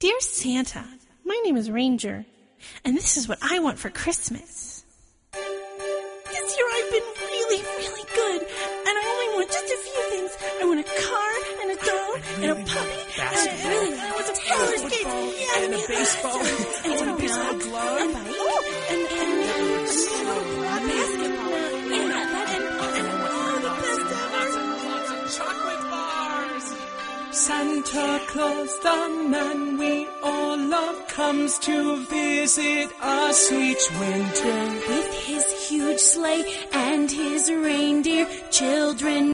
Dear Santa, my name is Ranger, and this is what I want for Christmas. This year I've been really, really good, and I only want just a few things. I want a car, and a doll, and a puppy, and I want some roller skates, and a baseball, and a baseball glove, and a basketball, and the best ever. Lots of chocolate bars. Santa Claus, the man we all love, comes to visit us each winter. With his huge sleigh and his reindeer, children